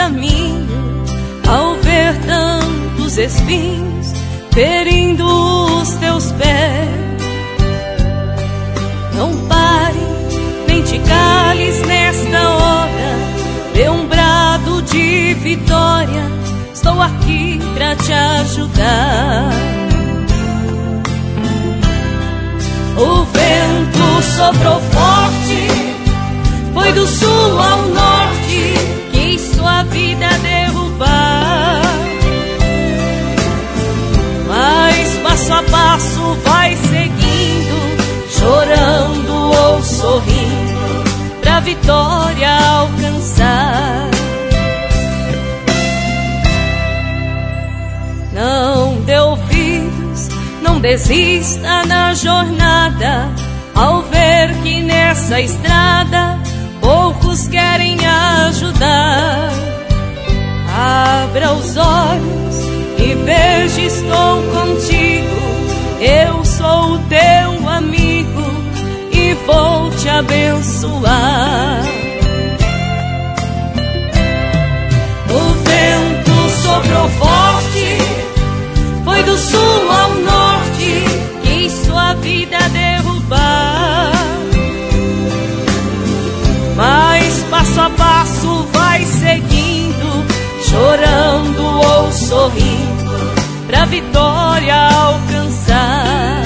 caminho, ao ver tantos espinhos ferindo os teus pés. Não pare, nem te cales nesta hora, dê um brado de vitória, estou aqui pra te ajudar. O vento soprou forte, foi do sul ao norte, quis sua vida derrubar. Mas passo a passo vai seguindo, chorando ou sorrindo, pra vitória alcançar. Não dê ouvidos, não desista na jornada, ao ver que nessa estrada poucos querem ajudar. Abra os olhos e veja, estou contigo, eu sou o teu amigo e vou te abençoar. O vento soprou forte, foi do sul ao norte, quis sua vida derrubar. Mas passo a passo vai seguindo, chorando ou sorrindo, pra vitória alcançar.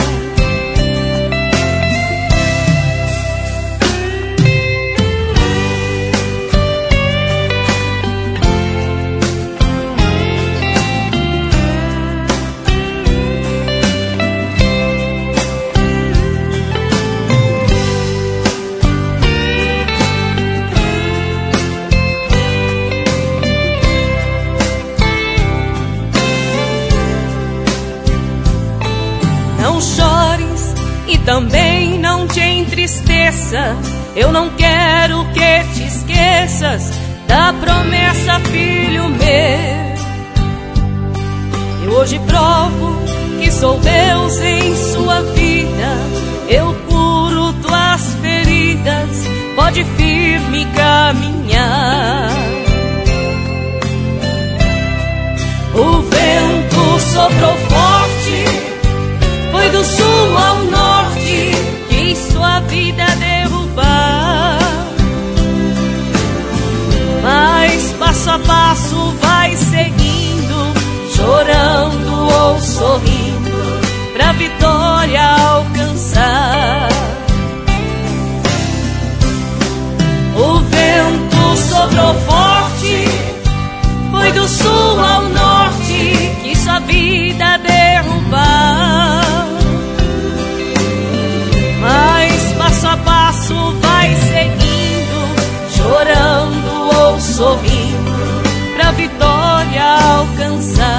Também não te entristeça, eu não quero que te esqueças da promessa, filho meu. Eu hoje provo que sou Deus em sua vida, eu curo tuas feridas, pode firme caminhar. O vento soprou forte, foi do sul ao norte, quis sua vida derrubar. Mas passo a passo vai seguindo, chorando ou sorrindo, pra vitória alcançar. O vento soprou forte, foi do sul ao norte, quis sua vida derrubar. Mas passo a passo vai seguindo, chorando ou sorrindo, pra vitória alcançar.